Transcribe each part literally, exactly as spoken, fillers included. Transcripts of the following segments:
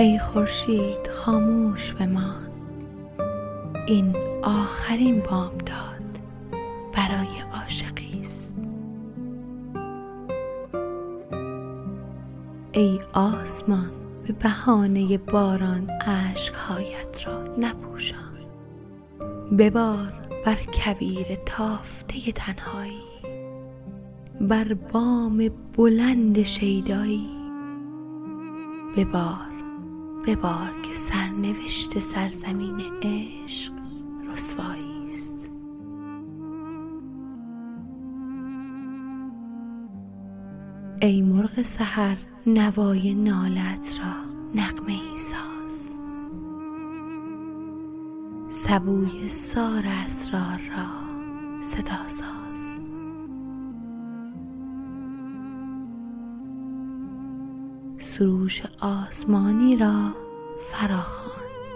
ای خورشید خاموش بمان، این آخرین بامداد برای عاشقی است. ای آسمان به بهانه باران اشک‌هایت را نپوشان، ببار بر کویر تافته تنهایی، بر بام بلند شیدایی، ببار ببار که سرنوشت سرزمین عشق رسوایی است. ای مرغ سحر نوای نالت را نغمه ای ساز، سبوی سار اسرار را صدا ساز. سروش آسمانی را فراخوان،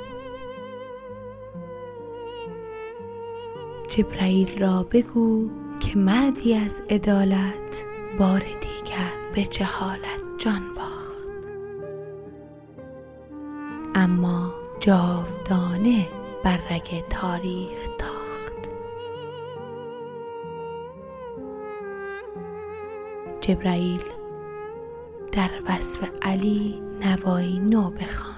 جبرائیل را بگو که مردی از عدالت بار دیگر به جهالت جان باخت، اما جاودانه بر رگ تاریخ تاخت. جبرائیل در وصف علی نوایی نو بخوان.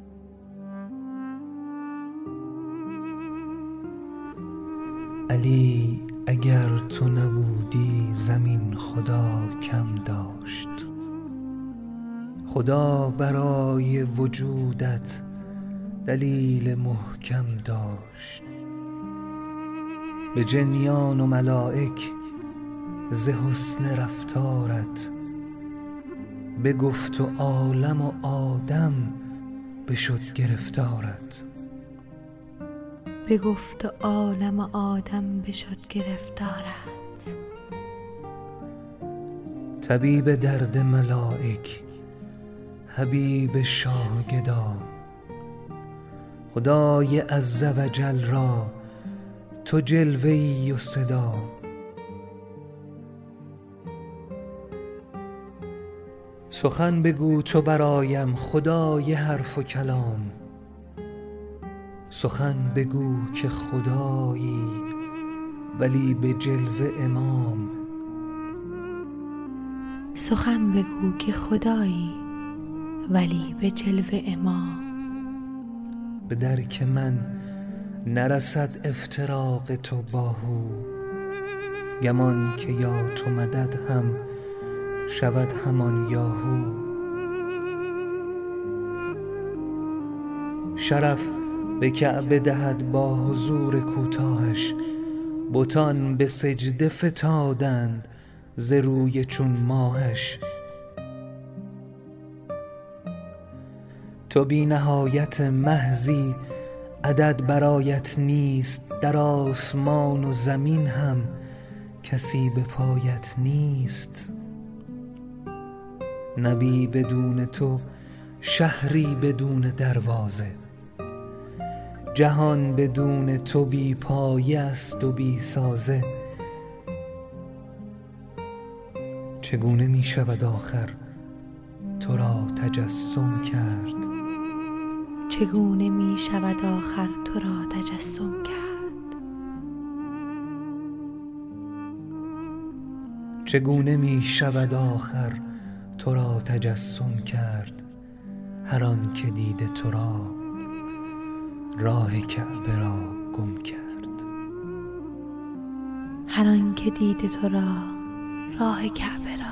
علی اگر تو نبودی زمین خدا کم داشت، خدا برای وجودت دلیل محکم داشت. به جنیان و ملائک ز حسن رفتارت بگفت و عالم و آدم بشد گرفتارت. بگفت و عالم و آدم بشد گرفتارت. طبیب درد ملائک حبیب شاه گدا، خدای عز و جل را تو جلوه‌ای و صدا. سخن بگو تو برایم خدای حرف و کلام، سخن بگو که خدایی ولی به جلوه امام. سخن بگو که خدایی ولی به جلوه امام. به درک من نرسد افتراق تو باهو، گمان که یا تو مدد هم شود همان یاهو. شرف به کعبه دهد با حضور کوتاهش، بتان به سجده فتادند ز روی چون ماهش. تو بی نهایت محضی عدد برایت نیست، در آسمان و زمین هم کسی به پایت نیست. نبی بدون تو شهری بدون دروازه، جهان بدون تو بی پایه است و بی سازه. چگونه می شود آخر تو را تجسم کرد، چگونه می شود آخر تو را تجسم کرد. چگونه می شود آخر تو را تجسم کرد، هر آن که دیده تو را راه کعبه را گم کرد. هر آن که دیده تو را راه کعبه را